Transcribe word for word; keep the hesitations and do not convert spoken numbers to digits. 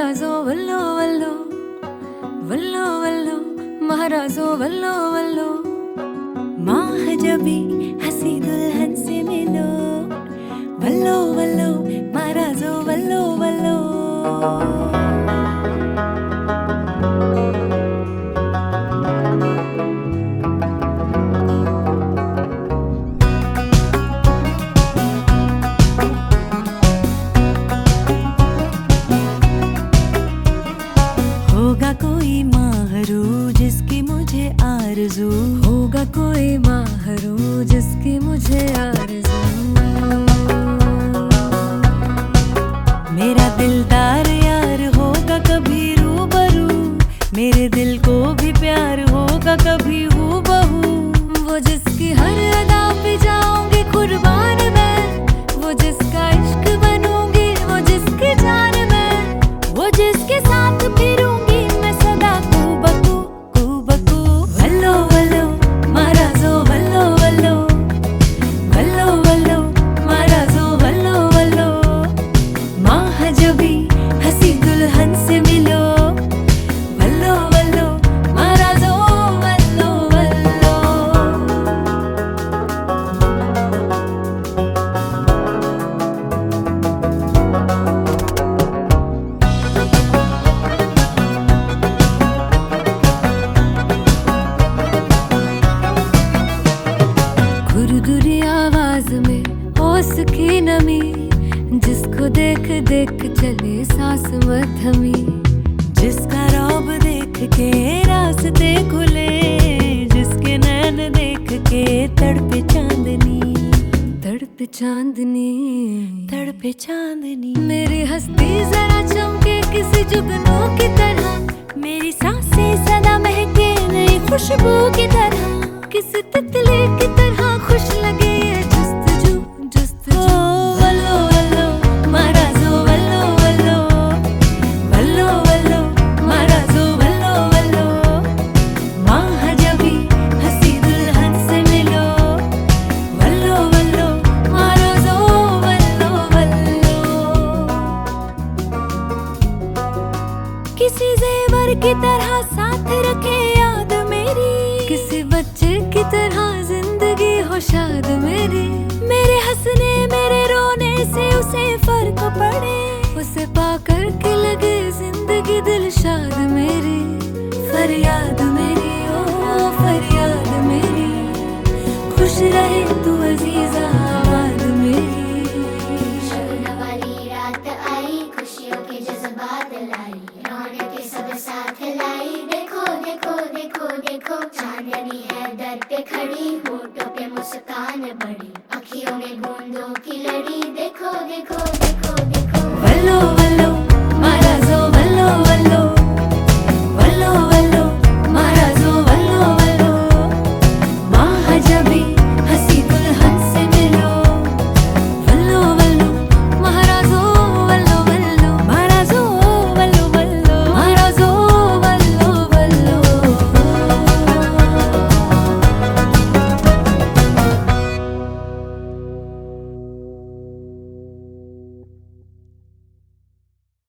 महाराजो वल्लो वल्लो वल्लो वल्लो महाराजो वल्लो वल्लो। माह जबी हसी दुल्हन से मिलो, वल्लो वल्लो महाराजो वल्लो वल्लो। होगा कोई माहरू जिसकी मुझे आरज़ू, होगा कोई माहरू जिसकी मुझे आरज़ू। मेरा दिलदार यार होगा कभी रूबरू, मेरे दिल को भी प्यार होगा कभी हूबहू। वो जिसकी हर अदा पे जाऊंगी कुर्बान मैं, वो जिसका इश्क बनूंगी, वो जिसकी जान मैं, वो जिसके साथ फिरूंगी मैं सदा कूबकू कूबकू। वल्लो वल्लो महाराजो वल्लो वल्लो, वल्लो वल्लो महाराजो वल्लो वल्लो। माह जबी हसी दुल्हन से मिलो, वल्लो वल्लो महाराजो वल्लो वल्लो। खुरदुरी आवाज में होश की नमी, जिसको देख देख चले सांस मथमी। जिसका रौब देख के रास्ते खुले, जिसके नैन देख के तड़पे चांदनी, तड़पे चांदनी तड़पे चांदनी। मेरी हस्ती जरा चमके किसी जुगनू की तरह, मेरी सांसें सदा महके नई खुशबू की तरह, किसी तितली की तरह खुश लगे ये जुस्तजू जुस्तजू। वल्लो वल्लो महाराजो वल्लो वल्लो, वल्लो वल्लो महाराजो वल्लो वल्लो। माह जबी हसी दुल्हन से मिलो, वल्लो वल्लो महाराजो वल्लो वल्लो। किसी जेवर की तरह साथ रखे याद मेरी, किसी बच्चे की तरह जिंदगी हो शाद मेरी। मेरे हंसने मेरे रोने से उसे फर्क पड़े, उसे पाकर के लगे जिंदगी दिलशाद मेरी। फरियाद मेरी ओ फरियाद मेरी, खुश रहे तू अजीजा आबाद मेरी। शगुन वाली रात आई, खुशियों के जज्बात लाई, रौनक के सब साथ लाई। देखो देखो देखो देखो, चांदनी है दर पे खड़ी, होठों